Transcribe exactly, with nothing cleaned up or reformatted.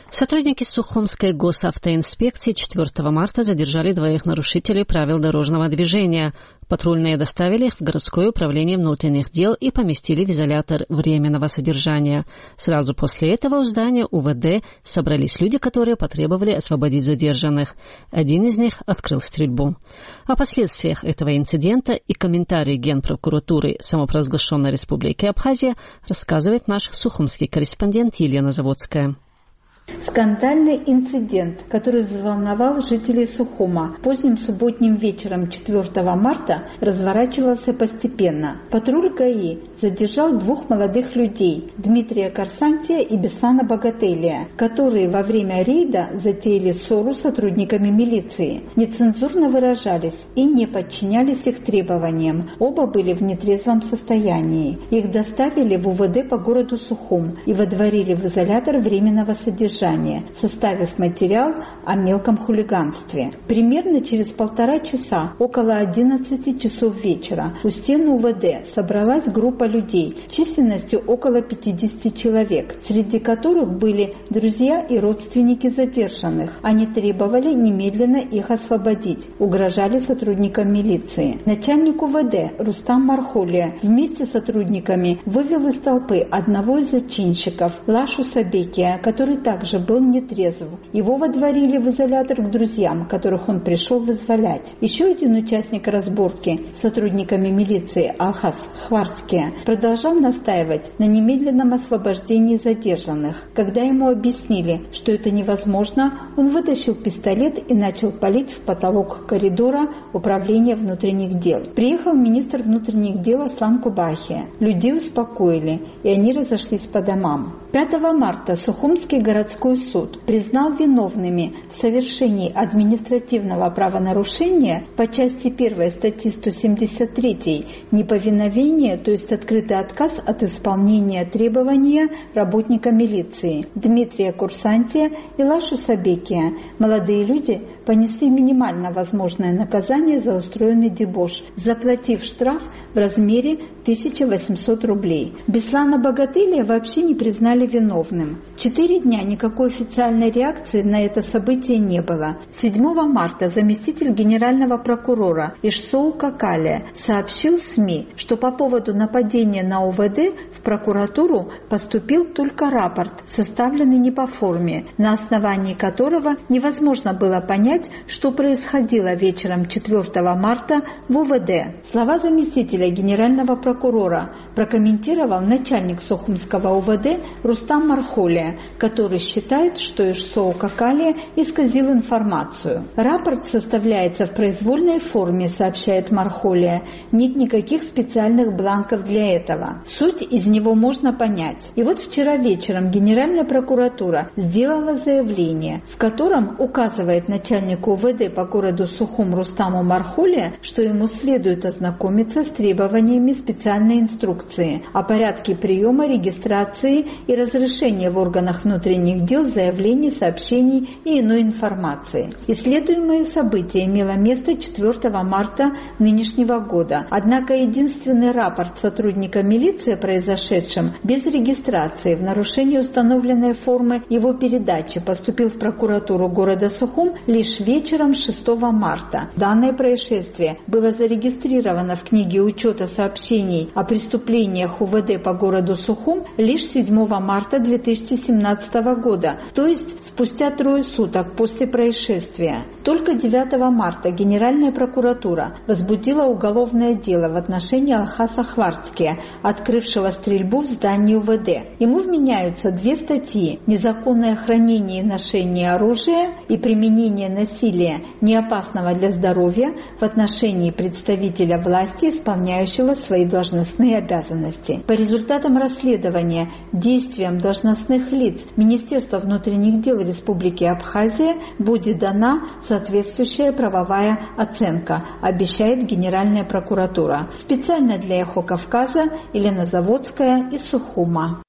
Сотрудники Сухумской госавтоинспекции четвёртого марта задержали двоих нарушителей правил дорожного движения. Патрульные доставили их в городское управление внутренних дел и поместили в изолятор временного содержания. Сразу после этого у здания УВД собрались люди, которые потребовали освободить задержанных. Один из них открыл стрельбу. О последствиях этого инцидента и комментарии Генпрокуратуры самопровозглашенной Республики Абхазия рассказывает наш сухумский корреспондент Елена Заводская. Скандальный инцидент, который взволновал жителей Сухума, поздним субботним вечером четвёртого марта разворачивался постепенно. Патруль ГАИ задержал двух молодых людей, Дмитрия Корсантия и Беслана Богателия, которые во время рейда затеяли ссору с сотрудниками милиции, нецензурно выражались и не подчинялись их требованиям. Оба были в нетрезвом состоянии. Их доставили в УВД по городу Сухум и водворили в изолятор временного содержания, составив материал о мелком хулиганстве. Примерно через полтора часа, около одиннадцати часов вечера, у стен УВД собралась группа людей численностью около пятидесяти человек, среди которых были друзья и родственники задержанных. Они требовали немедленно их освободить, угрожали сотрудникам милиции. Начальник УВД Рустам Мархолия вместе с сотрудниками вывел из толпы одного из зачинщиков, Лашу Сабекия, который также был нетрезв. Его водворили в изолятор к друзьям, которых он пришел вызволять. Еще один участник разборки с сотрудниками милиции Алхас Хварцкий продолжал настаивать на немедленном освобождении задержанных. Когда ему объяснили, что это невозможно, он вытащил пистолет и начал палить в потолок коридора управления внутренних дел. Приехал министр внутренних дел Аслан Кубахи. Людей успокоили, и они разошлись по домам. пятого марта Сухумский городской суд признал виновными в совершении административного правонарушения по части первой статьи сто семьдесят три неповиновение, то есть открытый отказ от исполнения требования работника милиции Дмитрия Курсантия и Лашу Сабекия. Молодые люди понесли минимально возможное наказание за устроенный дебош, заплатив штраф в размере тысяча восемьсот рублей. Беслана Богателия вообще не признали виновным. Четыре дня никакой официальной реакции на это событие не было. седьмого марта заместитель генерального прокурора Ишсоу Какалия сообщил СМИ, что по поводу нападения на УВД в прокуратуру поступил только рапорт, составленный не по форме, на основании которого невозможно было понять, что происходило вечером четвёртого марта в УВД. Слова заместителя генерального прокурора прокомментировал начальник Сухумского УВД Рустам Мархолия, который считает, что Ишсоу Какалия исказил информацию. Рапорт составляется в произвольной форме, сообщает Мархолия. Нет никаких специальных бланков для этого. Суть из него можно понять. И вот вчера вечером Генеральная прокуратура сделала заявление, в котором указывает начальнику УВД по городу Сухум Рустаму Мархолия, что ему следует ознакомиться с требованиями специальной инструкции о порядке приема, регистрации и разрешения в органах внутренних дел заявлений, сообщений и иной информации. Исследуемое событие имело место четвёртого марта нынешнего года. Однако единственный рапорт сотрудника милиции о произошедшем без регистрации в нарушении установленной формы его передачи поступил в прокуратуру города Сухум лишь вечером шестого марта. Данное происшествие было зарегистрировано в книге учета сообщений о преступлениях УВД по городу Сухум лишь седьмого марта две тысячи семнадцатого года, то есть спустя трое суток после происшествия. Только девятого марта Генеральная прокуратура возбудила уголовное дело в отношении Алхаса Хварцкия, открывшего стрельбу в здании УВД. Ему вменяются две статьи: незаконное хранение и ношение оружия и применение насилия, неопасного для здоровья, в отношении представителя власти, исполняющего свои должностные обязанности. По результатам расследования действиям должностных лиц Министерства внутренних дел Республики Абхазия будет дана соответствующая правовая оценка, обещает Генеральная прокуратура. Специально для Эхо Кавказа Елена Заводская из Сухума.